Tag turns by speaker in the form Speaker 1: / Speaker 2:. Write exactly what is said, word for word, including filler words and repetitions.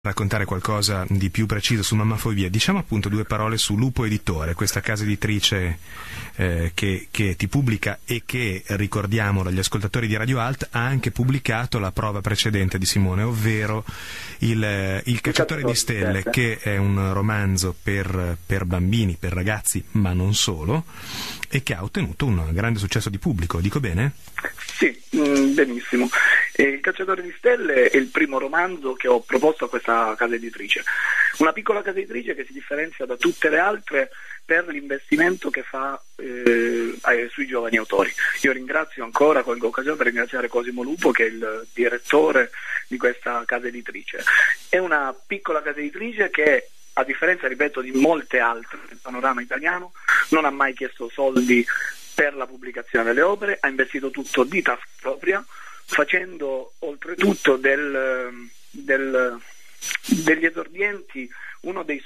Speaker 1: raccontare qualcosa di più preciso su Mammafobia, diciamo appunto due parole su Lupo Editore, questa casa editrice eh, che, che ti pubblica e che, ricordiamolo agli ascoltatori di Radio Alt, ha anche pubblicato la prova precedente di Simone, ovvero il, il Cacciatore di Stelle, che è un romanzo per, per bambini, per ragazzi, ma non solo, e che ha ottenuto un grande successo di pubblico, dico bene?
Speaker 2: Sì, mh, benissimo. E il Cacciatore di Stelle è il primo romanzo che ho proposto a questa casa editrice, una piccola casa editrice che si differenzia da tutte le altre per l'investimento che fa eh, sui giovani autori. Io ringrazio ancora, colgo l'occasione per ringraziare Cosimo Lupo, che è il direttore di questa casa editrice. È una piccola casa editrice che, a differenza, ripeto, di molte altre nel panorama italiano, non ha mai chiesto soldi per la pubblicazione delle opere, ha investito tutto di tasca propria, facendo oltretutto del, del, degli esordienti uno dei